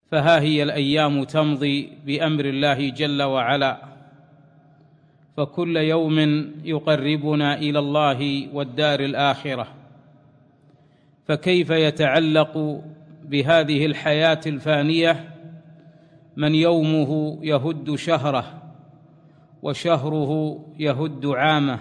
فها هي الأيام تمضي بأمر الله جل وعلا، فكل يوم يقربنا إلى الله والدار الآخرة، فكيف يتعلق بهذه الحياة الفانية من يومه يهد شهره، وشهره يهد عامه،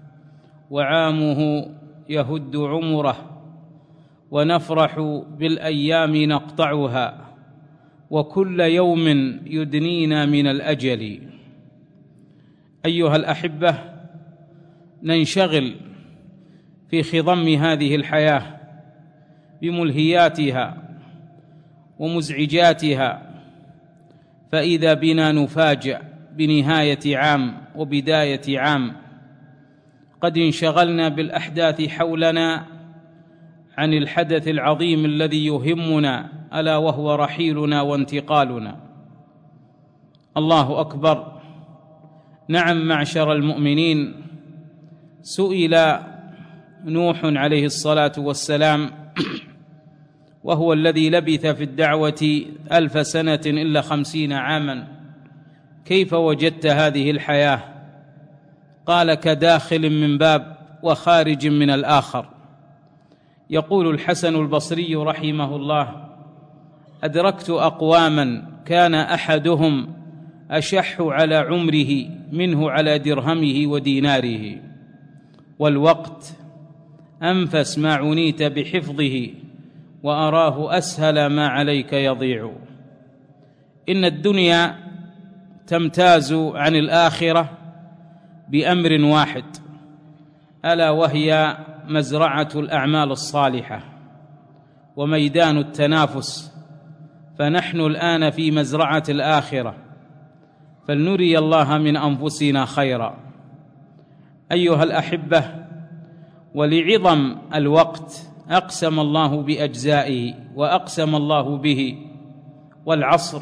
وعامه يهد عمره، ونفرح بالأيام نقطعها، وكل يوم يدنينا من الأجل. أيها الأحبة، ننشغل في خضم هذه الحياة بملهياتها ومزعجاتها، فإذا بنا نفاجأ بنهاية عام وبداية عام، قد انشغلنا بالأحداث حولنا عن الحدث العظيم الذي يهمنا، ألا وهو رحيلنا وانتقالنا. الله أكبر. نعم معشر المؤمنين، سئل نوح عليه الصلاة والسلام، وهو الذي لبث في الدعوة 1000 سنة إلا 50 عاما: كيف وجدت هذه الحياة؟ قال: كداخل من باب وخارج من الآخر. يقول الحسن البصري رحمه الله: أدركت أقواما كان أحدهم أشح على عمره منه على درهمه وديناره، والوقت أنفس ما عنيت بحفظه، وأراه أسهل ما عليك يضيع. إن الدنيا تمتاز عن الآخرة بأمر واحد، ألا وهي مزرعة الأعمال الصالحة وميدان التنافس، فنحن الآن في مزرعة الآخرة، فلنري الله من أنفسنا خيرا. أيها الأحبة، ولعظم الوقت أقسم الله بأجزائه، وأقسم الله به: والعصر،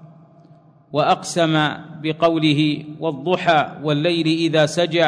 وأقسم بقوله: والضحى والليل إذا سجى،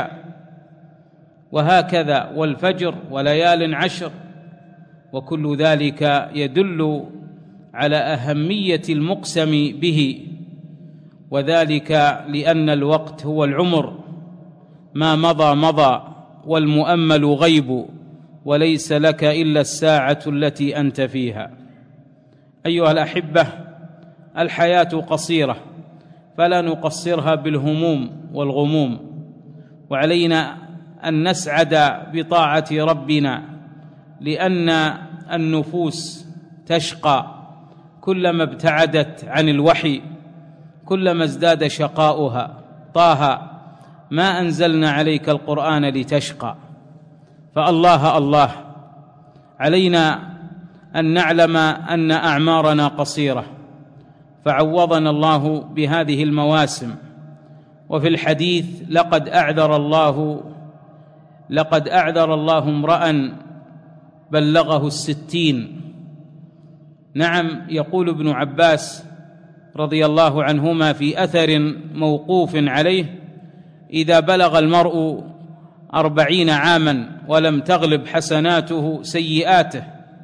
وهكذا والفجر وليال عشر. وكل ذلك يدل على أهمية المقسم به، وذلك لأن الوقت هو العمر، ما مضى مضى، والمؤمل غيب، وليس لك إلا الساعة التي أنت فيها. أيها الأحبة، الحياة قصيرة، فلا نقصرها بالهموم والغموم، وعلينا أن نسعد بطاعة ربنا، لأن النفوس تشقى كلما ابتعدت عن الوحي، كلما ازداد شقاؤها. طه: ما أنزلنا عليك القرآن لتشقى. فالله الله، علينا أن نعلم أن أعمارنا قصيرة، فعوضنا الله بهذه المواسم. وفي الحديث: لقد أعذر الله امرأ بلغه 60. نعم، يقول ابن عباس رضي الله عنهما في أثر موقوف عليه: إذا بلغ المرء 40 عاما ولم تغلب حسناته سيئاته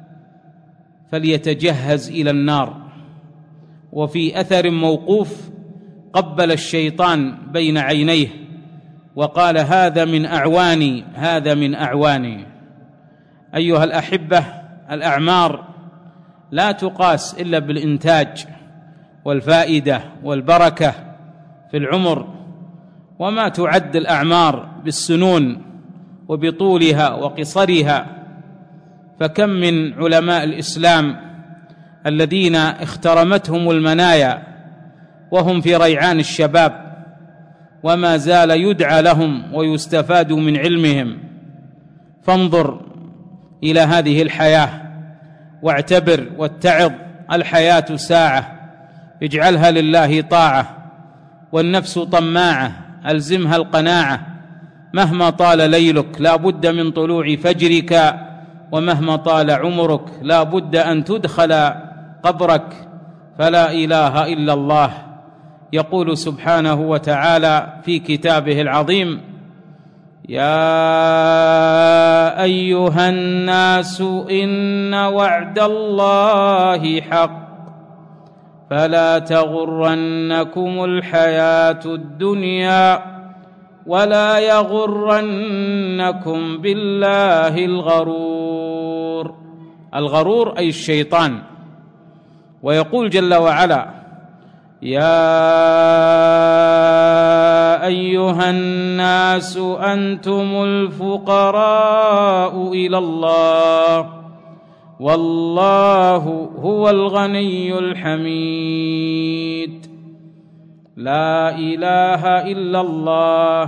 فليتجهز إلى النار. وفي أثر موقوف: قبل الشيطان بين عينيه وقال: هذا من أعواني، هذا من أعواني. أيها الأحبة، الأعمار لا تقاس إلا بالإنتاج والفائدة والبركة في العمر، وما تعد الأعمار بالسنون وبطولها وقصرها. فكم من علماء الإسلام الذين اخترمتهم المنايا وهم في ريعان الشباب، وما زال يدعى لهم ويستفاد من علمهم. فانظر إلى هذه الحياة واعتبر واتعظ. الحياة ساعة، اجعلها لله طاعة. والنفس طماعة، ألزمها القناعة. مهما طال ليلك لا بد من طلوع فجرك، ومهما طال عمرك لا بد أن تدخل قبرك. فلا إله إلا الله. يقول سبحانه وتعالى في كتابه العظيم: يا أيها الناس إن وعد الله حق فلا تغرنكم الحياة الدنيا ولا يغرنكم بالله الغرور. الغرور أي الشيطان. ويقول جل وعلا: يا أيها الناس أنتم الفقراء إلى الله والله هو الغني الحميد. لا إله إلا الله.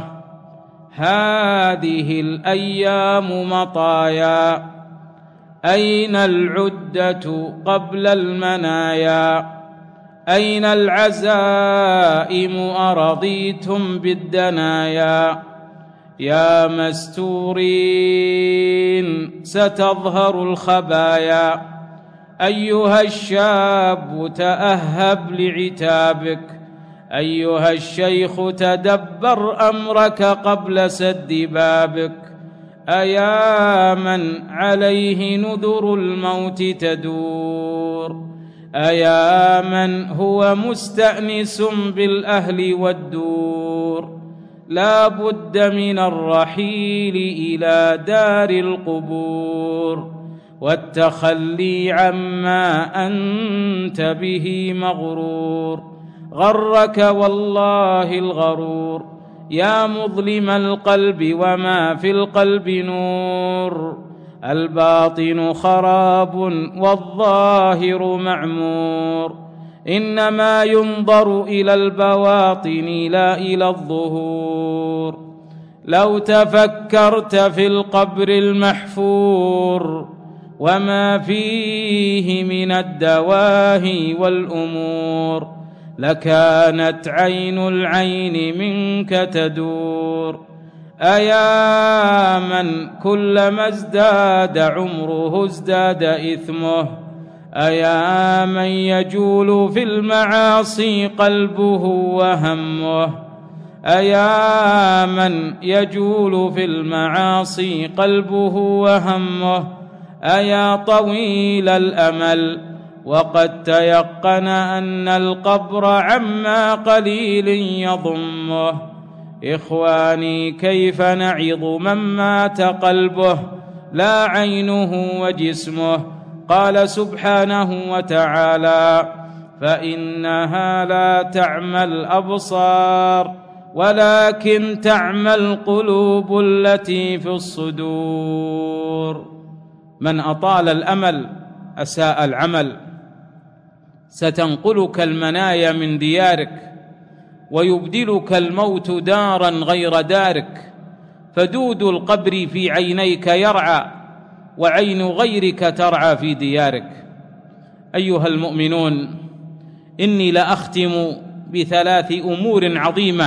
هذه الأيام مطايا، أين العدة قبل المنايا؟ أين العزائم أرضيتم بالدنايا؟ يا مستورين ستظهر الخبايا. أيها الشاب تأهب لعتابك، أيها الشيخ تدبر أمرك قبل سد بابك. أيا من عليه نذر الموت تدور، أيا من هو مستأنس بالأهل والدور. لا بد من الرحيل إلى دار القبور والتخلي عما أنت به مغرور. غرك والله الغرور يا مظلم القلب وما في القلب نور. الباطن خراب والظاهر معمور، إنما ينظر إلى البواطن لا إلى الظهور. لو تفكرت في القبر المحفور وما فيه من الدواهي والأمور لكانت عين العين منك تدور. أيا من كلما ازداد عمره ازداد إثمه، أيا من يجول في المعاصي قلبه وهمه، أيا من يجول في المعاصي قلبه وهمه. أيا طويل الأمل وقد تيقن أن القبر عما قليل يضمه. إخواني كيف نعظ من مات قلبه لا عينه وجسمه؟ قال سبحانه وتعالى: فإنها لا تعمى الأبصار ولكن تعمى القلوب التي في الصدور. من أطال الأمل أساء العمل. ستنقلك المنايا من ديارك ويبدلك الموت دارا غير دارك، فدود القبر في عينيك يرعى وعين غيرك ترعى في ديارك. أيها المؤمنون، إني لأختم بثلاث أمور عظيمة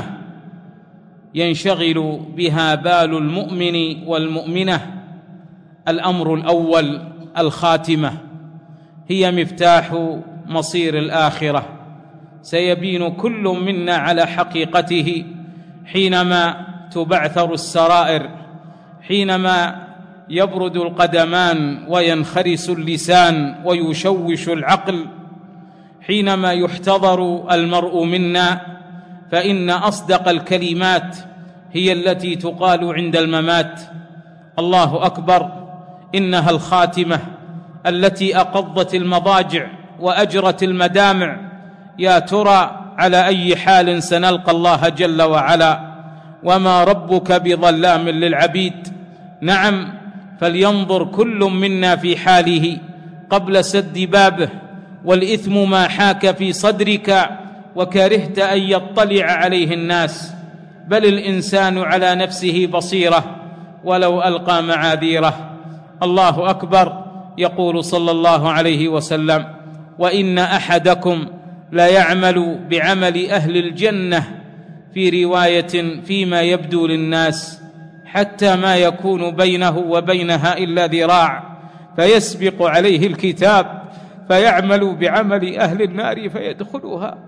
ينشغل بها بال المؤمن والمؤمنة. الأمر الأول الخاتمة، هي مفتاح مصير الآخرة. سيبين كل منا على حقيقته حينما تبعثر السرائر، حينما يبرد القدمان وينخرس اللسان ويشوش العقل، حينما يحتضر المرء منا، فإن أصدق الكلمات هي التي تقال عند الممات. الله أكبر، إنها الخاتمة التي أقضت المضاجع وأجرت المدامع. يا ترى على أي حال سنلقى الله جل وعلا؟ وما ربك بظلام للعبيد. نعم، فلينظر كل منا في حاله قبل سد بابه، والإثم ما حاك في صدرك وكرهت أن يطلع عليه الناس. بل الإنسان على نفسه بصيرة ولو ألقى معاذيره. الله أكبر. يقول صلى الله عليه وسلم: وإن أحدكم ليعمل بعمل أهل الجنة، في رواية فيما يبدو للناس، حتى ما يكون بينه وبينها إلا ذراع، فيسبق عليه الكتاب فيعمل بعمل أهل النار فيدخلها.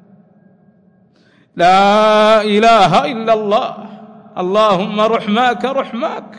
لا إله إلا الله. اللهم رحماك رحماك.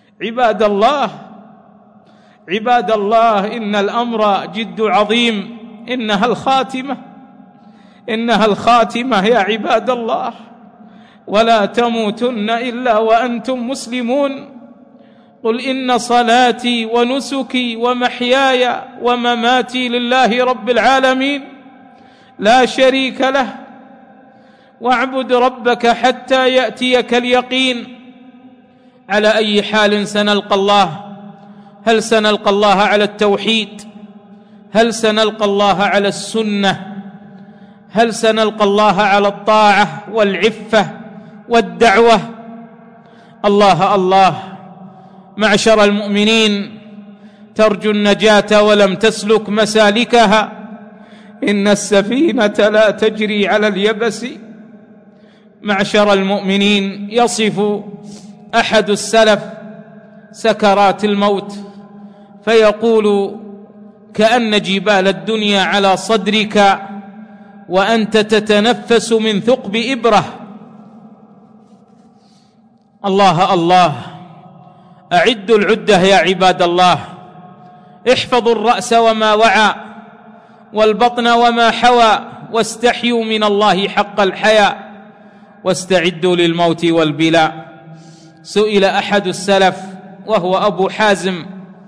عباد الله، إن الأمر جد عظيم، إنها الخاتمة يا عباد الله، ولا تموتن إلا وأنتم مسلمون. قل إن صلاتي ونسكي ومحياي ومماتي لله رب العالمين لا شريك له، واعبد ربك حتى يأتيك اليقين. على أي حال سنلقى الله؟ هل سنلقى الله على التوحيد؟ هل سنلقى الله على السنة؟ هل سنلقى الله على الطاعة والعفة والدعوة؟ الله الله، معشر المؤمنين، ترجو النجاة ولم تسلك مسالكها. إن السفينة لا تجري على اليبس. معشر المؤمنين، يصف أحد السلف سكرات الموت فيقول: كأن جبال الدنيا على صدرك وأنت تتنفس من ثقب إبرة. الله الله، أعدوا العدة يا عباد الله. احفظوا الرأس وما وعى، والبطن وما حوى، واستحيوا من الله حق الحياء، واستعدوا للموت والبلاء. سئل أحد السلف وهو أبو حازم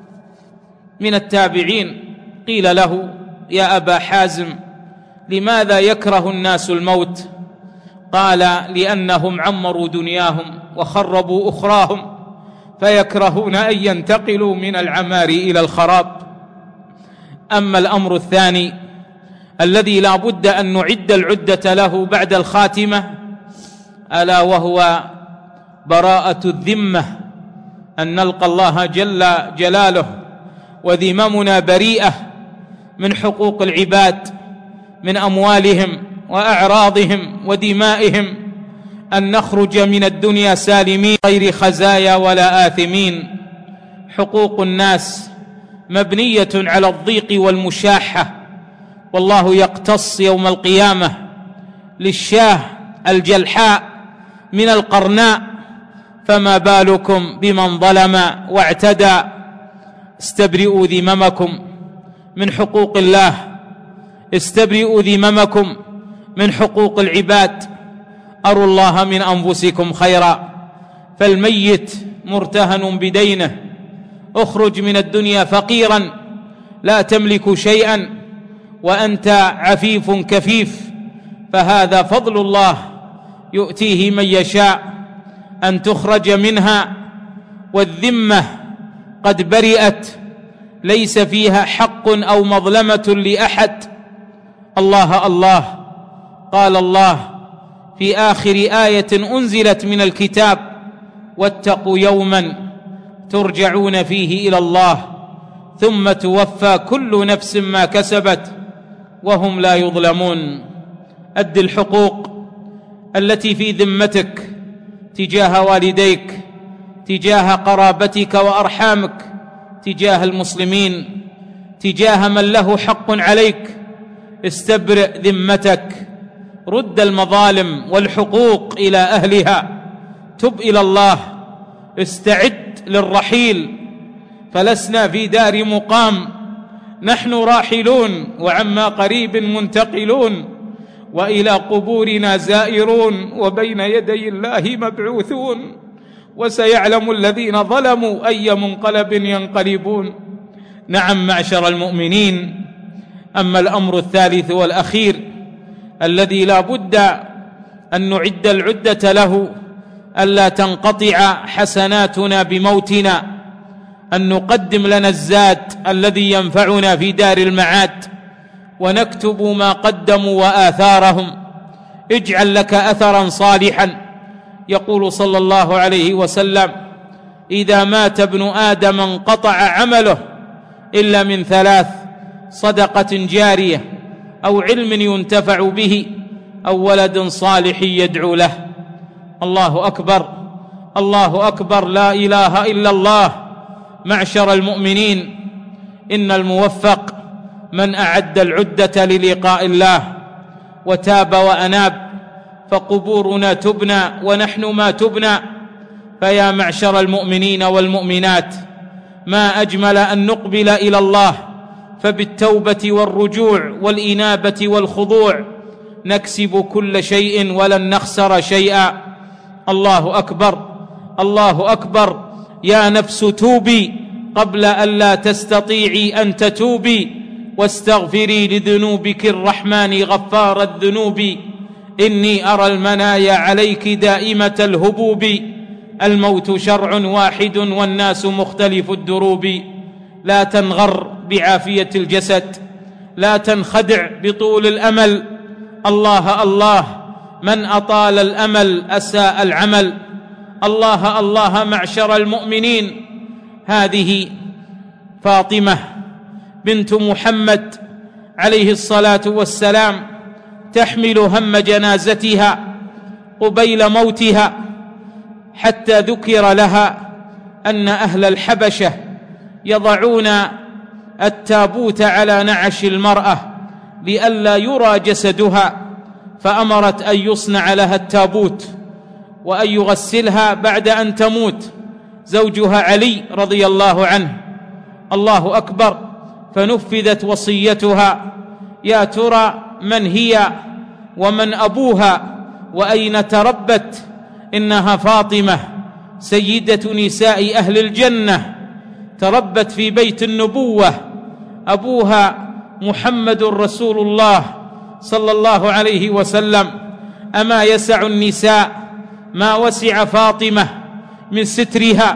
من التابعين، قيل له: يا أبا حازم، لماذا يكره الناس الموت؟ قال: لأنهم عمروا دنياهم وخربوا أخراهم، فيكرهون أن ينتقلوا من العمار إلى الخراب. أما الأمر الثاني الذي لا بد أن نعد العدة له بعد الخاتمة، ألا وهو براءة الذمة، أن نلقى الله جل جلاله وذممنا بريئة من حقوق العباد، من أموالهم وأعراضهم ودمائهم، أن نخرج من الدنيا سالمين غير خزايا ولا آثمين. حقوق الناس مبنية على الضيق والمشاحة، والله يقتص يوم القيامة للشاة الجلحاء من القرناء، فما بالكم بمن ظلم واعتدى. استبرئوا ذممكم من حقوق الله، استبرئوا ذممكم من حقوق العباد. أروا الله من أنفسكم خيرا، فالميت مرتهن بدينه. اخرج من الدنيا فقيرا لا تملك شيئا وأنت عفيف كفيف، فهذا فضل الله يؤتيه من يشاء، أن تخرج منها والذمة قد برئت، ليس فيها حق أو مظلمة لأحد. الله الله، قال الله في آخر آية أنزلت من الكتاب: واتقوا يوما ترجعون فيه إلى الله ثم توفى كل نفس ما كسبت وهم لا يظلمون. أد الحقوق التي في ذمتك تجاه والديك، تجاه قرابتك وأرحامك، تجاه المسلمين، تجاه من له حق عليك. استبرئ ذمتك، رد المظالم والحقوق إلى أهلها، تب إلى الله، استعد للرحيل، فلسنا في دار مقام، نحن راحلون وعما قريب منتقلون، وإلى قبورنا زائرون، وبين يدي الله مبعوثون، وسيعلم الذين ظلموا أي منقلب ينقلبون. نعم معشر المؤمنين، أما الأمر الثالث والأخير الذي لا بد أن نعد العدة له، ألا تنقطع حسناتنا بموتنا، أن نقدم لنا الزاد الذي ينفعنا في دار المعاد، ونكتب ما قدموا وآثارهم. اجعل لك أثرا صالحا. يقول صلى الله عليه وسلم: إذا مات ابن آدم انقطع عمله إلا من ثلاث: صدقة جارية، أو علم ينتفع به، أو ولد صالح يدعو له. الله أكبر، الله أكبر، لا إله إلا الله. معشر المؤمنين، إن الموفق من أعد العدة للقاء الله وتاب وأناب، فقبورنا تبنى ونحن ما تبنى. فيا معشر المؤمنين والمؤمنات، ما أجمل أن نقبل إلى الله فبالتوبة والرجوع والإنابة والخضوع نكسب كل شيء ولن نخسر شيئا. الله أكبر، الله أكبر. يا نفس توبي قبل أن لا تستطيعي أن تتوبي، واستغفري لذنوبك الرحمن غفار الذنوب. إني أرى المنايا عليك دائمة الهبوب، الموت شرع واحد والناس مختلف الدروب. لا تنغر بعافية الجسد، لا تنخدع بطول الأمل. الله الله، من أطال الأمل أساء العمل. الله الله معشر المؤمنين. هذه فاطمة بنت محمد عليه الصلاة والسلام تحمل هم جنازتها قبيل موتها، حتى ذكر لها أن أهل الحبشة يضعون التابوت على نعش المرأة لئلا يرى جسدها، فأمرت أن يصنع لها التابوت وأن يغسلها بعد أن تموت زوجها علي رضي الله عنه. الله أكبر. فنفذت وصيتها. يا ترى من هي ومن أبوها وأين تربت؟ إنها فاطمة سيدة نساء أهل الجنة، تربت في بيت النبوة. أبوها محمد رسول الله صلى الله عليه وسلم. أما يسع النساء ما وسع فاطمة من سترها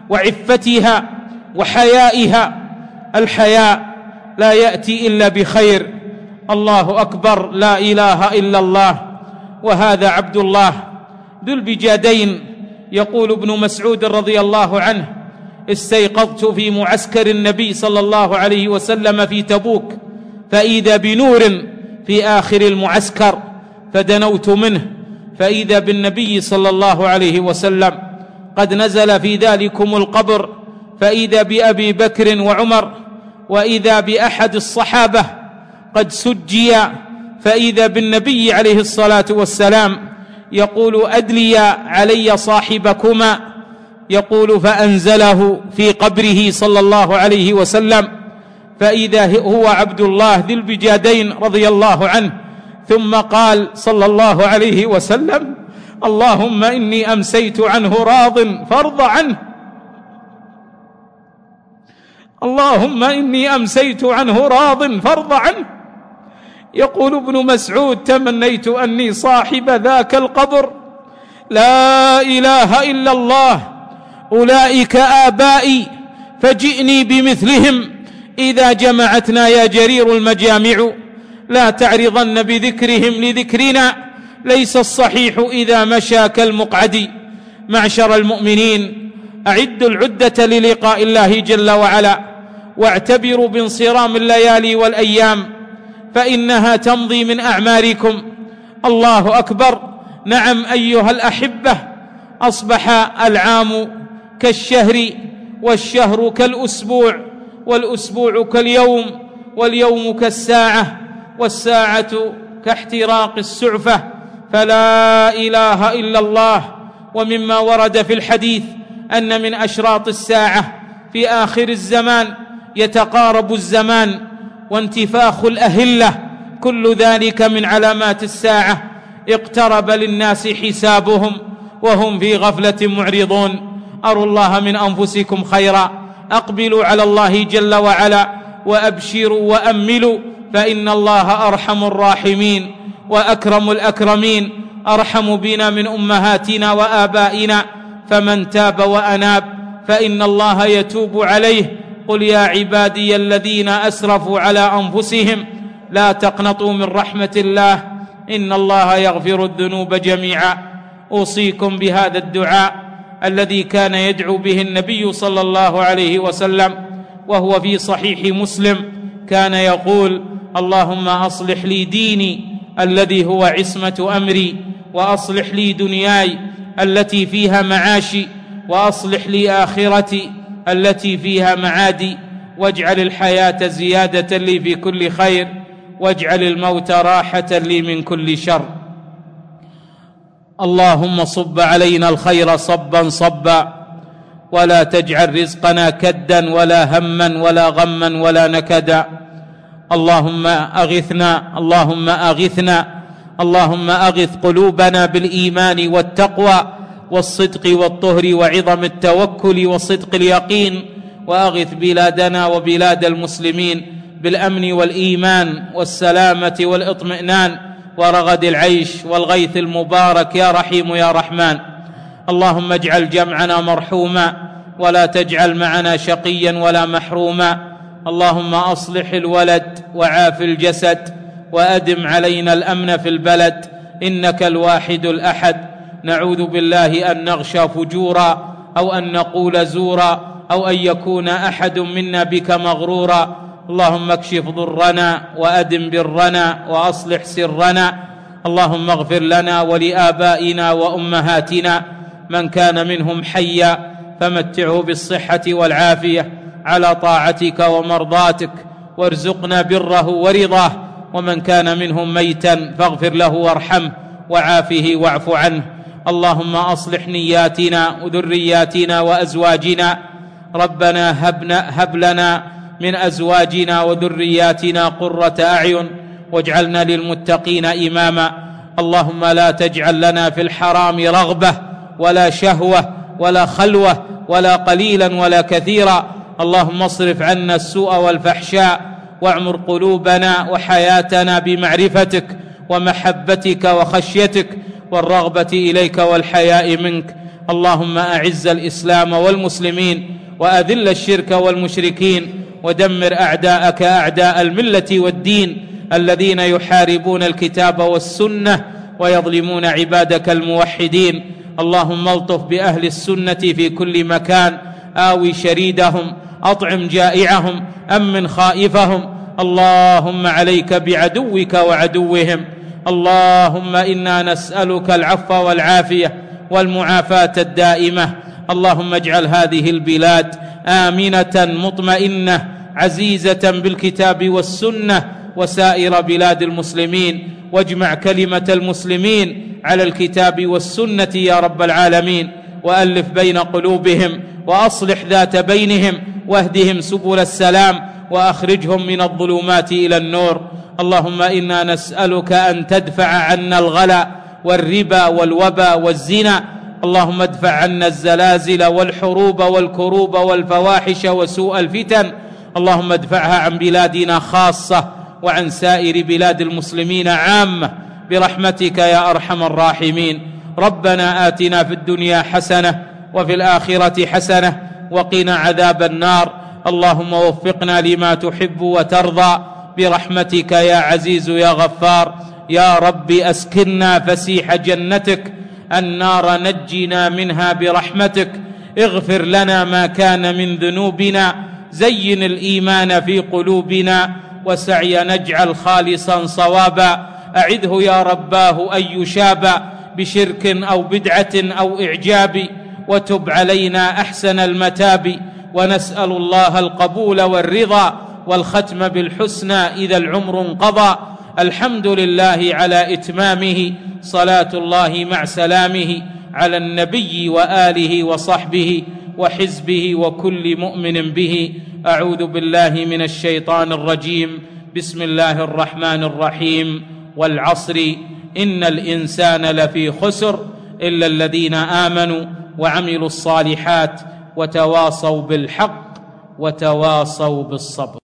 وعفتها وحيائها. الحياء لا يأتي إلا بخير. الله أكبر، لا إله إلا الله. وهذا عبد الله ذو البجادين. يقول ابن مسعود رضي الله عنه: استيقظت في معسكر النبي صلى الله عليه وسلم في تبوك، فإذا بنور في آخر المعسكر، فدنوت منه فإذا بالنبي صلى الله عليه وسلم قد نزل في ذلكم القبر، فإذا بأبي بكر وعمر، وإذا بأحد الصحابة قد سجي، فإذا بالنبي عليه الصلاة والسلام يقول: أدلي علي صاحبكما. يقول: فأنزله في قبره صلى الله عليه وسلم، فإذا هو عبد الله ذي البجادين رضي الله عنه. ثم قال صلى الله عليه وسلم: اللهم إني أمسيت عنه راض فارض عنه. اللهم إني أمسيت عنه راض فارض عنه. يقول ابن مسعود: تمنيت أني صاحب ذاك القبر. لا إله إلا الله. أولئك آبائي فجئني بمثلهم إذا جمعتنا يا جرير المجامع. لا تعرضن بذكرهم لذكرنا، ليس الصحيح إذا مشى كالمقعد. معشر المؤمنين، أعدوا العدة للقاء الله جل وعلا، واعتبروا بانصرام الليالي والأيام، فإنها تمضي من أعماركم. الله أكبر. نعم أيها الأحبة، أصبح العام كالشهر، والشهر كالأسبوع، والأسبوع كاليوم، واليوم كالساعة، والساعة كاحتراق السعفة. فلا إله إلا الله. ومما ورد في الحديث أن من أشراط الساعة في آخر الزمان يتقارب الزمان وانتفاخ الأهلة، كل ذلك من علامات الساعة. اقترب للناس حسابهم وهم في غفلة معرضون. أروا الله من أنفسكم خيرا، أقبلوا على الله جل وعلا، وأبشروا وأملوا، فإن الله أرحم الراحمين وأكرم الأكرمين، أرحم بنا من أمهاتنا وآبائنا. فمن تاب وأناب فإن الله يتوب عليه. قل يا عبادي الذين أسرفوا على أنفسهم لا تقنطوا من رحمة الله، إن الله يغفر الذنوب جميعا. أوصيكم بهذا الدعاء الذي كان يدعو به النبي صلى الله عليه وسلم، وهو في صحيح مسلم. كان يقول: اللهم أصلح لي ديني الذي هو عصمة أمري، وأصلح لي دنياي التي فيها معاشي، وأصلح لي آخرتي التي فيها معادي، واجعل الحياة زيادة لي في كل خير، واجعل الموت راحة لي من كل شر. اللهم صب علينا الخير صبا صبا، ولا تجعل رزقنا كدا ولا هما ولا غما ولا نكدا. اللهم أغثنا، اللهم أغثنا، اللهم أغث قلوبنا بالإيمان والتقوى والصدق والطهر وعظم التوكل وصدق اليقين، وأغث بلادنا وبلاد المسلمين بالأمن والإيمان والسلامة والإطمئنان ورغد العيش والغيث المبارك يا رحيم يا رحمن. اللهم اجعل جمعنا مرحوما ولا تجعل معنا شقيا ولا محروما. اللهم أصلح الولد وعاف الجسد وأدم علينا الأمن في البلد، إنك الواحد الأحد. نعوذ بالله أن نغشى فجورا أو أن نقول زورا أو أن يكون أحد منا بك مغرورا. اللهم اكشف ضرنا وأدم برنا وأصلح سرنا. اللهم اغفر لنا ولآبائنا وأمهاتنا، من كان منهم حيا فمتعه بالصحة والعافية على طاعتك ومرضاتك، وارزقنا بره ورضاه، ومن كان منهم ميتا فاغفر له وارحمه وعافه واعف عنه. اللهم أصلح نياتنا وذرياتنا وأزواجنا. ربنا هب لنا من أزواجنا وذرياتنا قرة أعين واجعلنا للمتقين إماما. اللهم لا تجعل لنا في الحرام رغبة ولا شهوة ولا خلوة ولا قليلا ولا كثيرا. اللهم اصرف عنا السوء والفحشاء، واعمر قلوبنا وحياتنا بمعرفتك ومحبتك وخشيتك والرغبة إليك والحياء منك. اللهم أعز الإسلام والمسلمين وأذل الشرك والمشركين، ودمر أعداءك أعداء الملة والدين الذين يحاربون الكتاب والسنة ويظلمون عبادك الموحدين. اللهم الطف بأهل السنة في كل مكان، آوي شريدهم، أطعم جائعهم، أمن خائفهم. اللهم عليك بعدوك وعدوهم. اللهم إنا نسألك العفو والعافية والمعافاة الدائمة. اللهم اجعل هذه البلاد آمنة مطمئنة عزيزة بالكتاب والسنة وسائر بلاد المسلمين، واجمع كلمة المسلمين على الكتاب والسنة يا رب العالمين، وألف بين قلوبهم وأصلح ذات بينهم، واهدهم سبل السلام وأخرجهم من الظلمات إلى النور. اللهم إنا نسألك أن تدفع عنا الغلا والربا والوبا والزنا. اللهم ادفع عنا الزلازل والحروب والكروب والفواحش وسوء الفتن. اللهم ادفعها عن بلادنا خاصة وعن سائر بلاد المسلمين عامة برحمتك يا أرحم الراحمين. ربنا آتنا في الدنيا حسنة وفي الآخرة حسنة وقنا عذاب النار. اللهم وفقنا لما تحب وترضى برحمتك يا عزيز يا غفار. يا رب أسكننا فسيح جنتك، النار نجنا منها برحمتك. اغفر لنا ما كان من ذنوبنا، زين الإيمان في قلوبنا، وسعي نجعل خالصا صوابا. أعذه يا رباه أن يشاب بشرك أو بدعة أو إعجاب، وتب علينا أحسن المتاب. ونسأل الله القبول والرضا والختم بالحسنى إذا العمر انقضى. الحمد لله على إتمامه، صلاة الله مع سلامه على النبي وآله وصحبه وحزبه وكل مؤمن به. أعوذ بالله من الشيطان الرجيم. بسم الله الرحمن الرحيم. والعصر إن الإنسان لفي خسر إلا الذين آمنوا وعملوا الصالحات وتواصوا بالحق وتواصوا بالصبر.